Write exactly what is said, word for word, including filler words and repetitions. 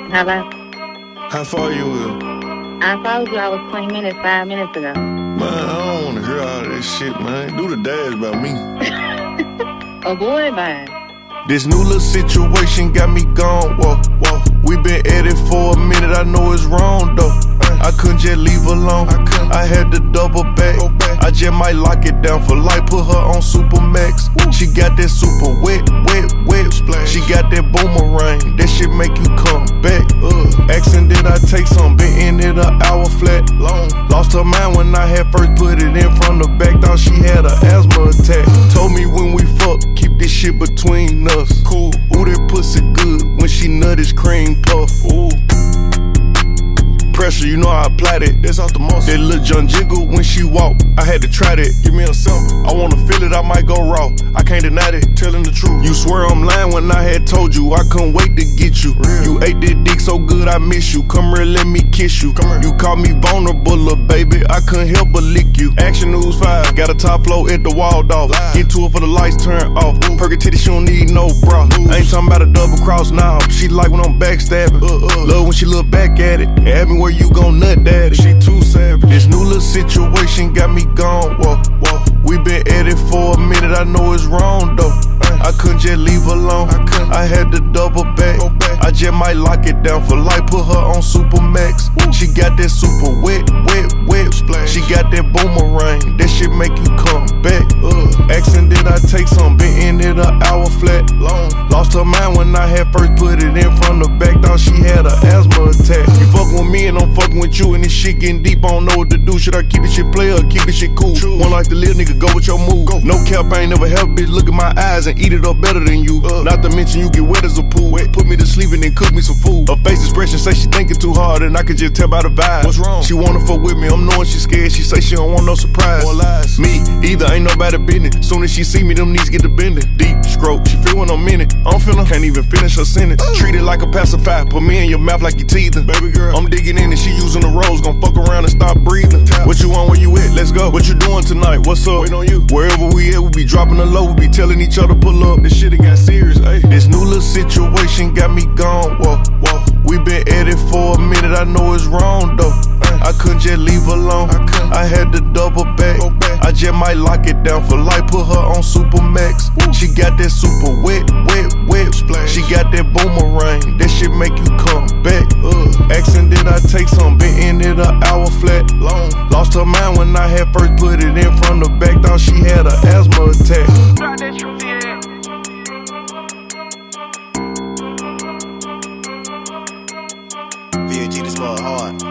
Hello? How far you with? I told you I was twenty minutes, five minutes ago. Man, I don't wanna hear all this shit, man. Do the dash about me. Oh boy, bye. This new little situation got me gone, whoa, whoa. We been at it for a minute, I know it's wrong though. I couldn't just leave alone, I, I had to double back. I just might lock it down for life, put her on Super Max. She got that super wet, wet, wet splash. She got that boomerang, that shit make you come back. Ugh. Asking did I take some, been in it an hour flat. Long. Lost her mind when I had first put it in from the back, thought she had an asthma attack. Told me when we fuck, keep this shit between us. Cool. Ooh, that pussy good when she nut is cream puff. Ooh. Pressure, you know I applied it. That's off the muscle. That little John jiggle when she walk. I had to try that. Give me a sample. I wanna feel it, I might go raw. I can't deny it, telling the truth. You swear I'm lying when I had told you I couldn't wait to get you. Real. You ate that dick so good I miss you. Come here, let me kiss you. Come here. You call me vulnerable, little baby. I couldn't help but lick you. Action News five, got a top flow at the wall dog. Get to it for the lights turn off. Perky titty, she don't need no bra. I ain't talking about a double cross now. She like when I'm backstabbing. Uh, uh. Love when she look back at it. And ask me where you gon' nut daddy. She too savage. This new little situation got me gone, whoa, whoa. We been at it for a minute, I know it's wrong though. I couldn't just leave alone, I, I had to double back. I just might lock it down for life, put her on Super Max. She got that super wet, wet, wet splash. She got that boomerang, that shit make you come back. Ugh. Asking did I take some, been in it an hour flat. Long. Lost her mind when I had first put it in from the back, thought she had an asthma attack. You fucking with me and I'm fucking with you, and this shit getting deep, I don't know what to do. Should I keep this shit play or keep this shit cool? True. One like the little nigga, go with your move. Go. No cap, I ain't never helped bitch look at my eyes and eat it up better than you. Uh. Not to mention you get wet as a pool. Wet. Put me to sleep and then cook me some food. Her face expression say she thinking too hard, and I can just tell by the vibe. What's wrong? She wanna fuck with me, I'm knowing she scared. She say she don't want no surprise. More lies. Me, either ain't nobody business. Soon as she see me, them knees get to bending. Deep stroke, she feel when I'm in it. I'm feeling, can't even finish her sentence. Uh. Treat it like a pacifier, put me in your mouth like you teething. Baby girl, I'm digging in and she using the rose. Gon' fuck around and stop breathing. Tap. What you want, where you at? Let's go. What you doing tonight? What's up? Wait on you. Wherever we at, we be dropping the low. We be telling each other pull up. This shit got serious, ayy. This new little situation got me gone, whoa, whoa. We been at it for a minute, I know it's wrong though. I couldn't just leave alone, I, I had to double back. I just might lock it down for life, put her on Super Max. She got that super wet, wet, wet splash. She got that boomerang, that shit make you come back. Ugh. Asking did I take some, been in it an hour flat. Long. Lost her mind when I had first put it in from the back, thought she had an asthma attack. V A G, this mother hard.